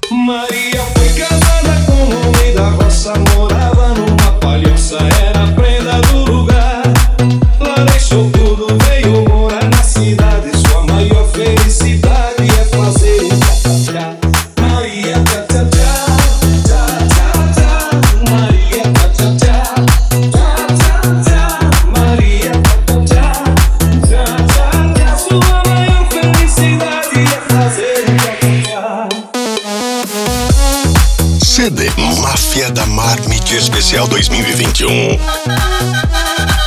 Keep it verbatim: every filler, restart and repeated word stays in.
Maria foi casada com um homem da roça, morava numa palhoça, era a prenda do lugar. Lá deixou tudo, veio morar na cidade. Sua maior felicidade é fazer um tchá-tchá. Maria tchá-tchá, tchá-tchá, Maria tchá-tchá, tchá-tchá, Maria tchá-tchá, tchá-tchá. Sua maior felicidade é fazer um tchá-tchá. C D Máfia da Marmite Especial dois mil e vinte e um.